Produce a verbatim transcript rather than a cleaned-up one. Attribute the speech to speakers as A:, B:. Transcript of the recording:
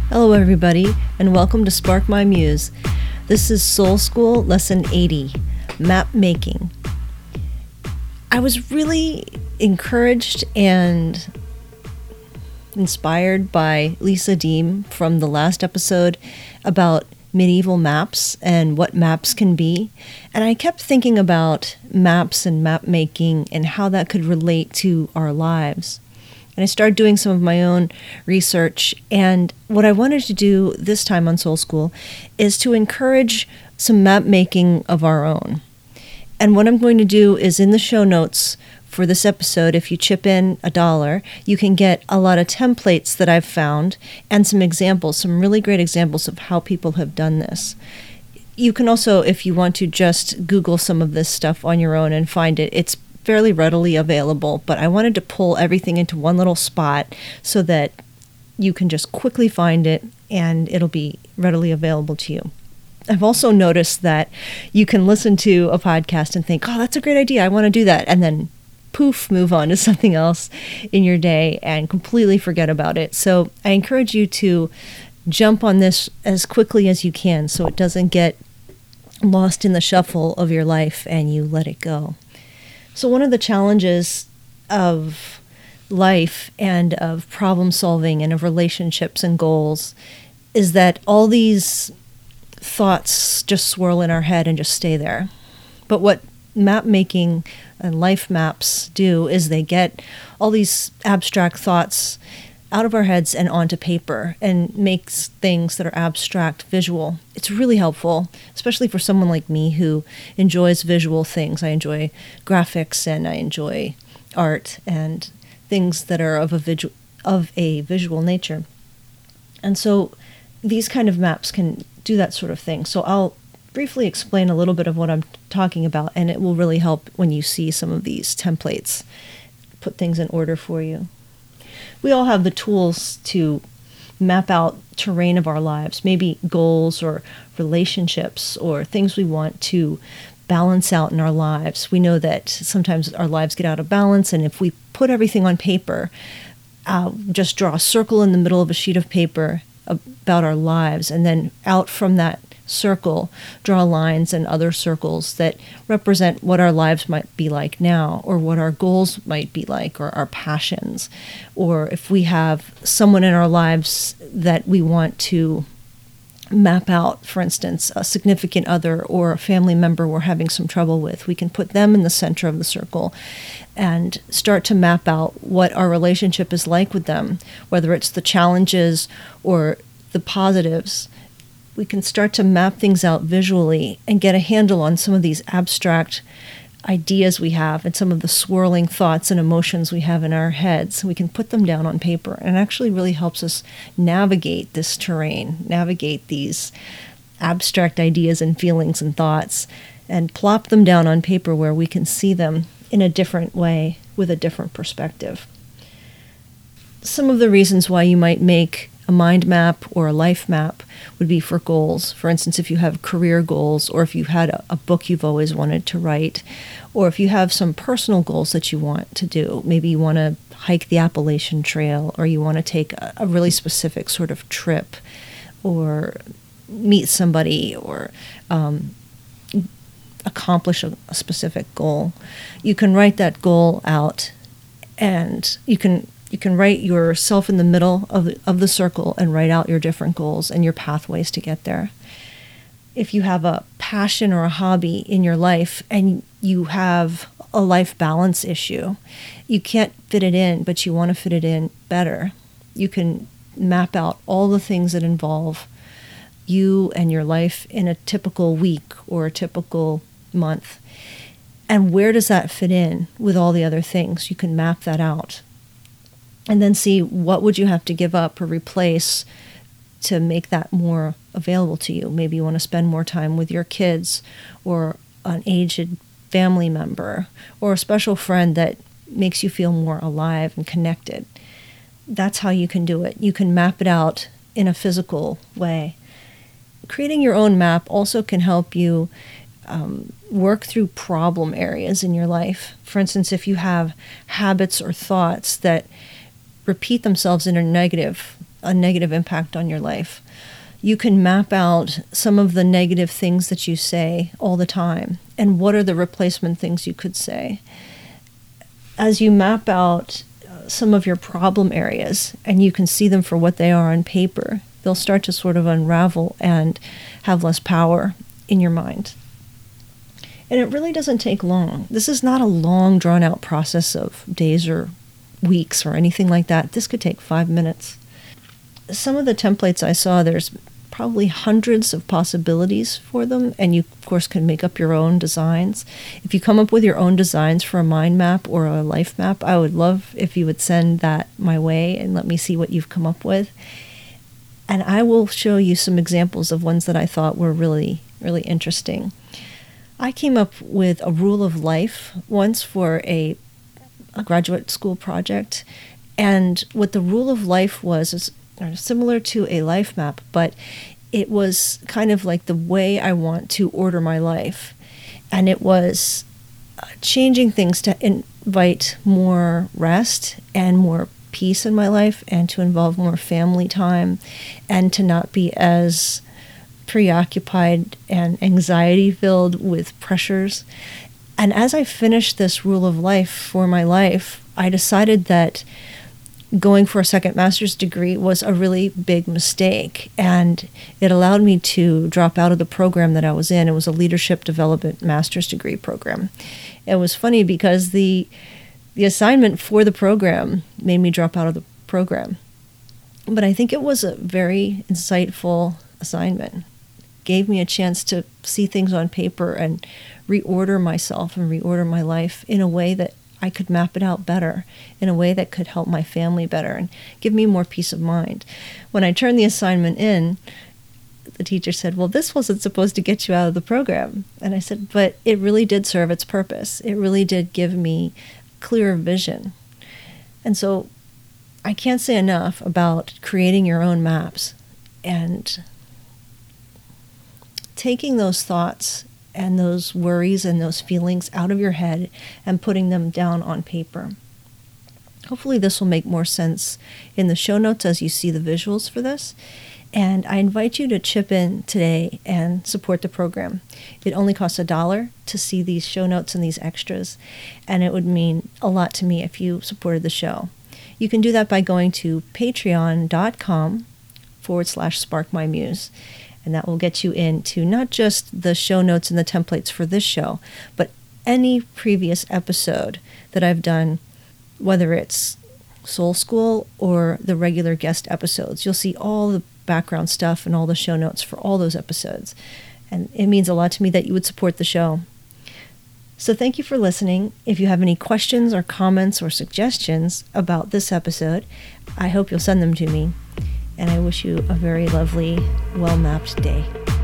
A: Hello everybody, and welcome to Spark My Muse. This is Soul School Lesson eighty, Map Making. I was really encouraged and inspired by Lisa Deem from the last episode about medieval maps and what maps can be. And I kept thinking about maps and map making and how that could relate to our lives. And I started doing some of my own research. And what I wanted to do this time on Soul School is to encourage some map making of our own. And what I'm going to do is in the show notes for this episode, if you chip in a dollar, you can get a lot of templates that I've found and some examples, some really great examples of how people have done this. You can also, if you want to, just Google some of this stuff on your own and find it. It's fairly readily available, but I wanted to pull everything into one little spot so that you can just quickly find it and it'll be readily available to you. I've also noticed that you can listen to a podcast and think, oh, that's a great idea, I want to do that, and then poof, move on to something else in your day and completely forget about it. So I encourage you to jump on this as quickly as you can so it doesn't get lost in the shuffle of your life and you let it go. So one of the challenges of life and of problem solving and of relationships and goals is that all these thoughts just swirl in our head and just stay there. But what map making and life maps do is they get all these abstract thoughts out of our heads and onto paper and makes things that are abstract visual. It's really helpful, especially for someone like me who enjoys visual things. I enjoy graphics and I enjoy art and things that are of a visual of a visual nature. And so these kind of maps can do that sort of thing. So I'll briefly explain a little bit of what I'm talking about, and it will really help when you see some of these templates, put things in order for you. We all have the tools to map out terrain of our lives, maybe goals or relationships or things we want to balance out in our lives. We know that sometimes our lives get out of balance, and if we put everything on paper, uh, just draw a circle in the middle of a sheet of paper about our lives, and then out from that circle, draw lines and other circles that represent what our lives might be like now, or what our goals might be like, or our passions, or if we have someone in our lives that we want to map out, for instance, a significant other or a family member we're having some trouble with, we can put them in the center of the circle and start to map out what our relationship is like with them, whether it's the challenges or the positives. We can start to map things out visually and get a handle on some of these abstract ideas we have and some of the swirling thoughts and emotions we have in our heads. We can put them down on paper, and it actually really helps us navigate this terrain, navigate these abstract ideas and feelings and thoughts, and plop them down on paper where we can see them in a different way with a different perspective. Some of the reasons why you might make a mind map or a life map would be for goals. For instance, if you have career goals, or if you've had a, a book you've always wanted to write, or if you have some personal goals that you want to do. Maybe you want to hike the Appalachian Trail, or you want to take a, a really specific sort of trip, or meet somebody, or um, accomplish a, a specific goal. You can write that goal out, and you can You can write yourself in the middle of the, of the circle and write out your different goals and your pathways to get there. If you have a passion or a hobby in your life and you have a life balance issue, you can't fit it in, but you want to fit it in better, you can map out all the things that involve you and your life in a typical week or a typical month. And where does that fit in with all the other things? You can map that out. And then see what would you have to give up or replace to make that more available to you. Maybe you want to spend more time with your kids, or an aged family member, or a special friend that makes you feel more alive and connected. That's how you can do it. You can map it out in a physical way. Creating your own map also can help you um, work through problem areas in your life. For instance, if you have habits or thoughts that repeat themselves in a negative a negative impact on your life. You can map out some of the negative things that you say all the time, and what are the replacement things you could say. As you map out some of your problem areas and you can see them for what they are on paper, they'll start to sort of unravel and have less power in your mind. And it really doesn't take long. This is not a long, drawn-out process of days or weeks or anything like that. This could take five minutes. Some of the templates I saw, there's probably hundreds of possibilities for them, and you, of course, can make up your own designs. If you come up with your own designs for a mind map or a life map, I would love if you would send that my way and let me see what you've come up with. And I will show you some examples of ones that I thought were really, really interesting. I came up with a rule of life once for a, a graduate school project, and what the rule of life was is similar to a life map, but it was kind of like the way I want to order my life. And it was uh, changing things to invite more rest and more peace in my life, and to involve more family time, and to not be as preoccupied and anxiety-filled with pressures. And as I finished this rule of life for my life, I decided that going for a second master's degree was a really big mistake, and it allowed me to drop out of the program that I was in. It was a leadership development master's degree program. It was funny because the the assignment for the program made me drop out of the program. But I think it was a very insightful assignment. Gave me a chance to see things on paper and reorder myself and reorder my life in a way that I could map it out better, in a way that could help my family better and give me more peace of mind. When I turned the assignment in, the teacher said, well, this wasn't supposed to get you out of the program. And I said, but it really did serve its purpose. It really did give me clearer vision. And so I can't say enough about creating your own maps and taking those thoughts and those worries and those feelings out of your head and putting them down on paper. Hopefully this will make more sense in the show notes as you see the visuals for this. And I invite you to chip in today and support the program. It only costs a dollar to see these show notes and these extras, and it would mean a lot to me if you supported the show. You can do that by going to patreon.com forward slash spark my muse. And that will get you into not just the show notes and the templates for this show, but any previous episode that I've done, whether it's Soul School or the regular guest episodes. You'll see all the background stuff and all the show notes for all those episodes. And it means a lot to me that you would support the show. So thank you for listening. If you have any questions or comments or suggestions about this episode, I hope you'll send them to me. And I wish you a very lovely, well-mapped day.